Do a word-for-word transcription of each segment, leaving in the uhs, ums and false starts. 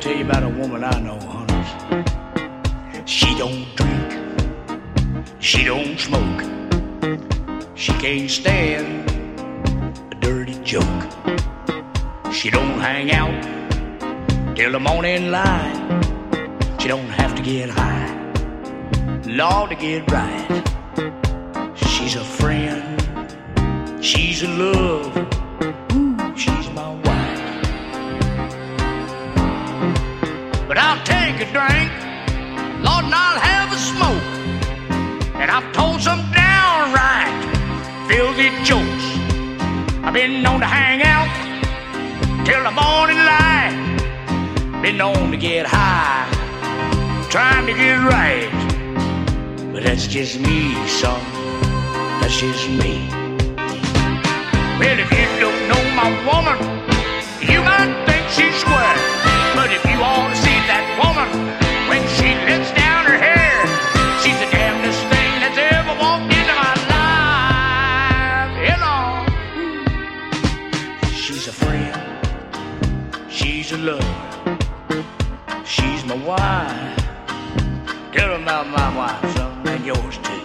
tell you about a woman I know, hunters. She don't drink, she don't smoke, she can't stand a dirty joke. She don't hang out till the morning light. She don't have to get high, Lord, to get right. She's a friend, she's a love, ooh, she's my wife. But I'll take a drink, Lord, and I'll have a smoke. And I've told some downright filthy jokes. I've been known to hang out till the morning light. Been known to get high, trying to get right. But that's just me, son, that's just me. Well, if you don't know my woman, you might think she's square. But if you ought to see that woman when she lets down her hair, she's the damnedest thing that's ever walked into my life. Hello. She's a friend, she's a lover, she's my wife. Tell her about my wife, son, and yours too.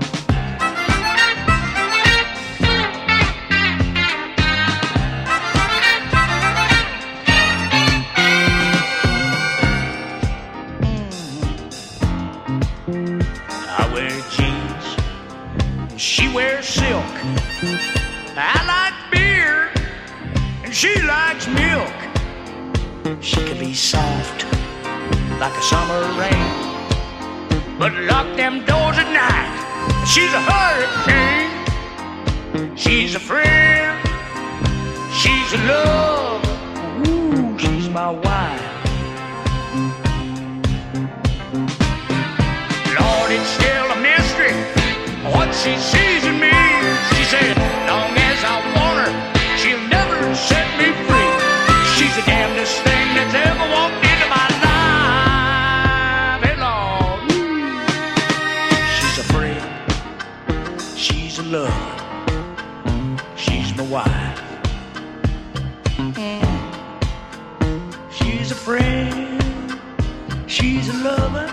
I wear jeans, and she wears silk. I like beer, and she likes milk. She can be soft like a summer rain, but lock them doors at night, she's a hurricane. She's a friend, she's a love, ooh, she's my wife. Lord, it's still a mystery what she sees in me. She said, long as I want her, she'll never set me free. She's the damnedest thing that's ever walked into my life. Hey, Lord, she's a friend, she's a love, she's my wife. She's a friend, she's a lover,